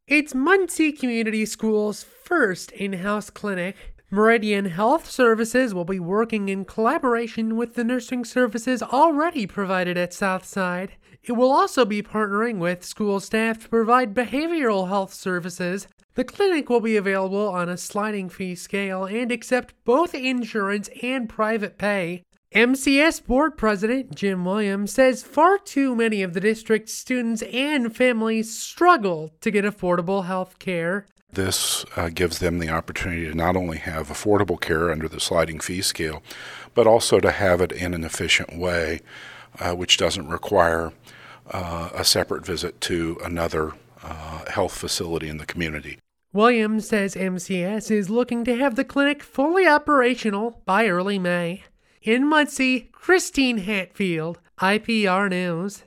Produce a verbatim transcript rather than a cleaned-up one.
It's Muncie Community Schools' first in-house clinic. Meridian Health Services will be working in collaboration with the nursing services already provided at Southside. It will also be partnering with school staff to provide behavioral health services. The clinic will be available on a sliding fee scale and accept both insurance and private pay. M C S Board President Jim Williams says far too many of the district's students and families struggle to get affordable health care. This uh, gives them the opportunity to not only have affordable care under the sliding fee scale, but also to have it in an efficient way, uh, which doesn't require uh, a separate visit to another uh, health facility in the community. Williams says M C S is looking to have the clinic fully operational by early May. In Muncie, Christine Hatfield, I P R News.